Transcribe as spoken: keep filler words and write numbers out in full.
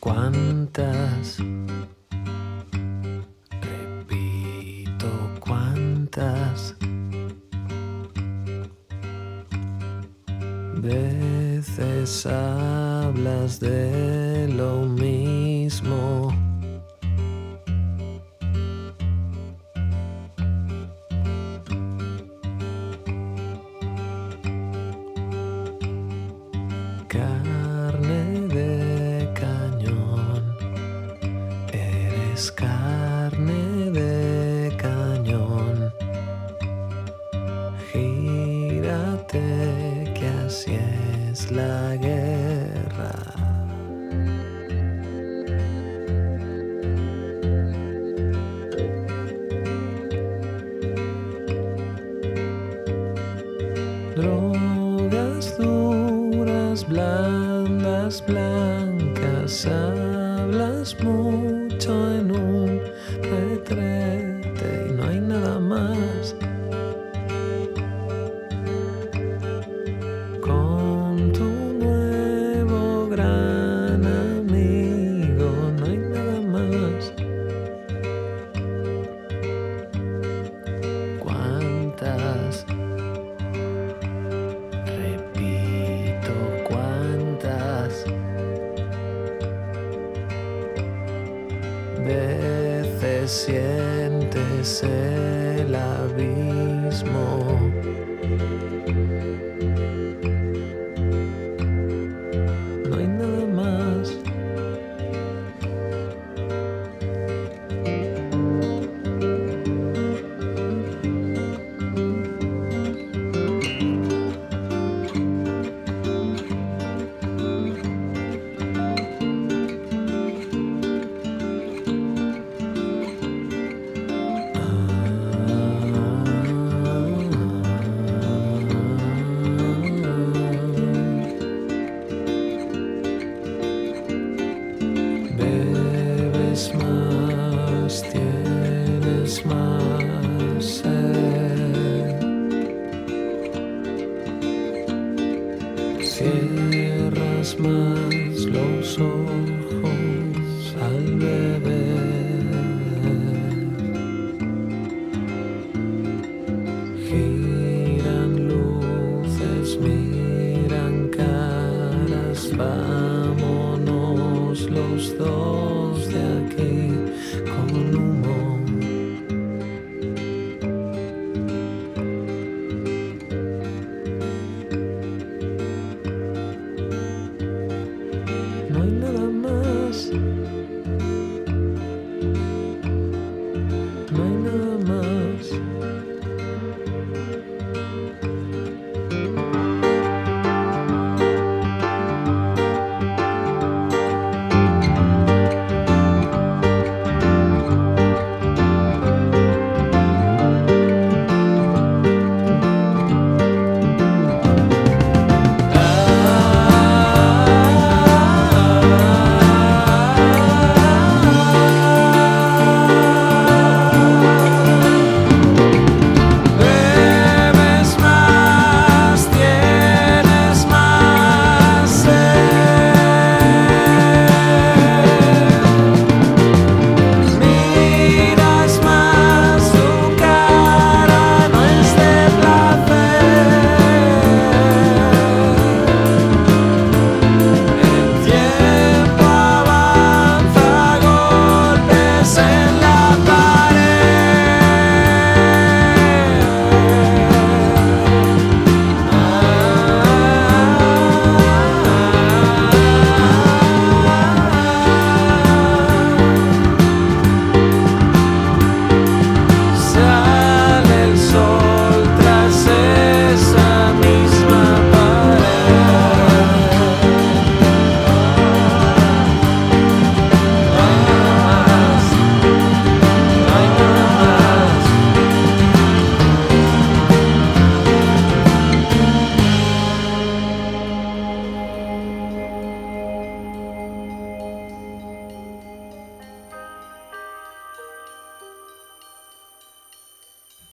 ¿Cuántas? Repito, ¿cuántas veces hablas de lo mismo? Carne de cañón, eres carne de cañón. Gírate que así es la guerra. Drogas duras, blandas, blancas, hablas mucho en un retrete y no hay nada más. Con tu nuevo gran amigo no hay nada más. ¿Cuántas? Repito, ¿cuántas veces sientes el abismo? No hay nada más. Bebes más, tienes más sed. Cierras más los ojos al beber. Giran luces, miran caras, vámonos los dos de aquí con humo.